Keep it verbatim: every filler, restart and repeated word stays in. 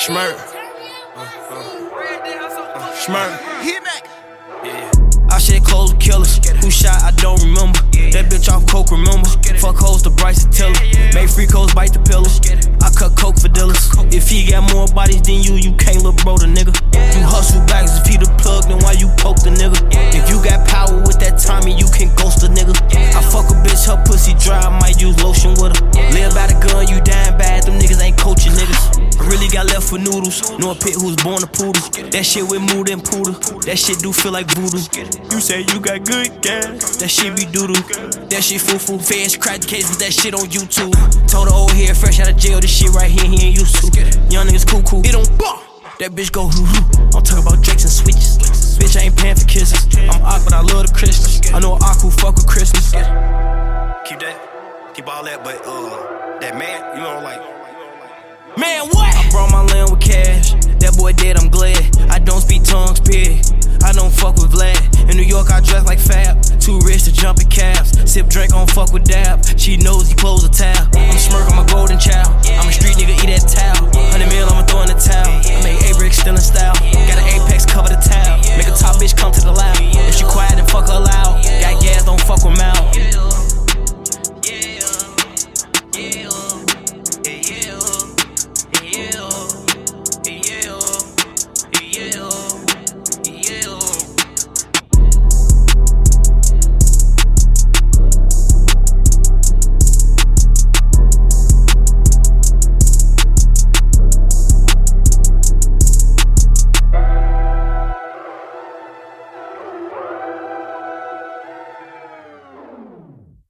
Schmirk. Uh, uh, uh, Schmirk. Hit back. Yeah. I shed clothes with killers. Who shot, I don't remember. That bitch off coke, remember. Fuck hoes to Bryce and Tiller. Made free codes bite the pillows. I cut coke for dealers. If he got more bodies than you, you can't look bro the nigga. You hustle bags if he the plug, then why you poke the nigga? If you got power with that timing, you can ghost a nigga. I fuck a bitch, her pussy dry, I might use lotion with her. Live by the gun, you dying bad, them niggas ain't coaching niggas. I really got left for noodles. Know a pit who's born a poodle. That shit with mood and poodle. That shit do feel like voodoo. You say you got good gas, that shit be doodoo. That shit foo-foo. Feds crack the case with that shit on YouTube. Told the old head fresh out of jail, this shit right here he ain't used to. Young niggas cool-cool. It don't ball. That bitch go hoo-hoo. I'm talking about drakes and switches. Bitch, I ain't paying for kisses. I'm awkward, I love the Christmas. I know an awkward fuck with Christmas. Keep that, keep all that, but uh, that man, you know, like, man, what? I brought my land with cash. That boy dead, I'm glad. I don't speak tongues, pig. I don't fuck with Vlad. In New York, I dress like Fab. Too rich to jump in cabs. Sip drink, on fuck with Dab. She knows he close a tab. I'm smirking my gold.